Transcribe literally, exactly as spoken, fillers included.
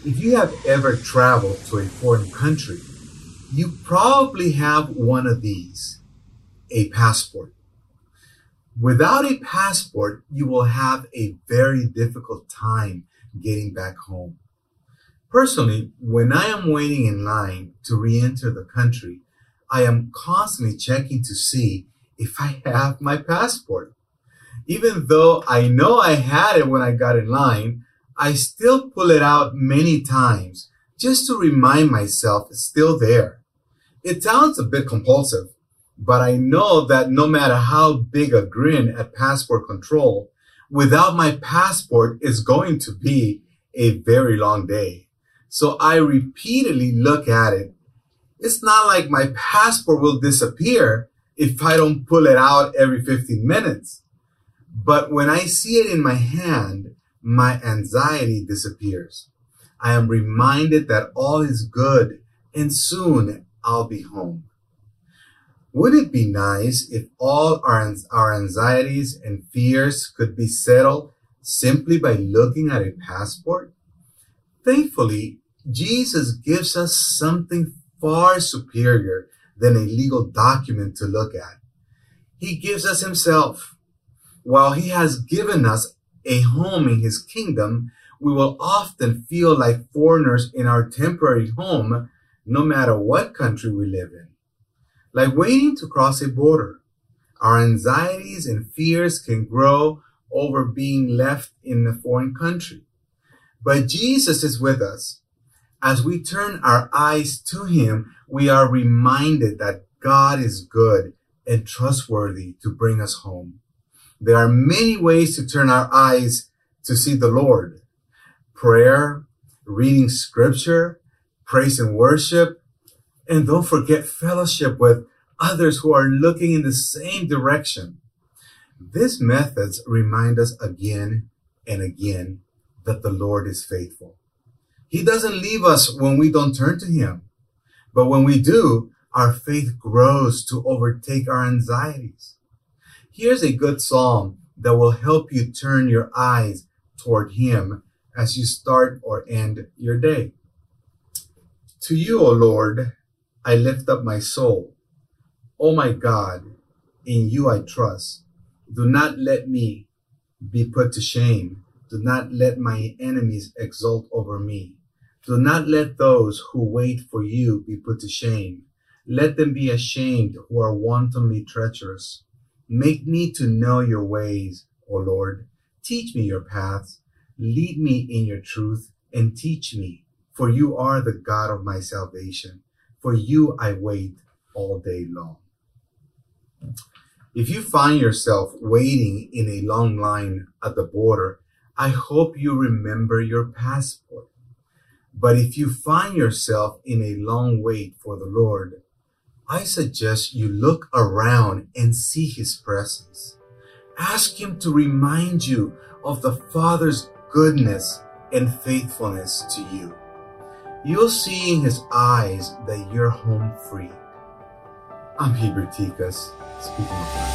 If you have ever traveled to a foreign country, you probably have one of these, a passport. Without a passport, you will have a very difficult time getting back home. Personally, when I am waiting in line to re-enter the country, I am constantly checking to see if I have my passport. Even though I know I had it when I got in line, I still pull it out many times just to remind myself it's still there. It sounds a bit compulsive, but I know that no matter how big a grin at passport control, without my passport is going to be a very long day. So I repeatedly look at it. It's not like my passport will disappear if I don't pull it out every fifteen minutes. But when I see it in my hand, my anxiety disappears. I am reminded that all is good and soon I'll be home. Would it be nice if all our, our anxieties and fears could be settled simply by looking at a passport? Thankfully, Jesus gives us something far superior than a legal document to look at. He gives us himself. While he has given us a home in his kingdom, we will often feel like foreigners in our temporary home, no matter what country we live in. Like waiting to cross a border, our anxieties and fears can grow over being left in a foreign country. But Jesus is with us. As we turn our eyes to him, we are reminded that God is good and trustworthy to bring us home. There are many ways to turn our eyes to see the Lord. Prayer, reading scripture, praise and worship, and don't forget fellowship with others who are looking in the same direction. These methods remind us again and again that the Lord is faithful. He doesn't leave us when we don't turn to him. But when we do, our faith grows to overtake our anxieties. Here's a good psalm that will help you turn your eyes toward him as you start or end your day. To you, O Lord, I lift up my soul. O my God, in you I trust. Do not let me be put to shame. Do not let my enemies exult over me. Do not let those who wait for you be put to shame. Let them be ashamed who are wantonly treacherous. Make me to know your ways, O Lord. Teach me your paths. Lead me in your truth and teach me, for you are the God of my salvation. For you I wait all day long. If you find yourself waiting in a long line at the border, I hope you remember your passport. But if you find yourself in a long wait for the Lord, I suggest you look around and see his presence. Ask him to remind you of the Father's goodness and faithfulness to you. You'll see in his eyes that you're home free. I'm Heber Tikas, speaking of God.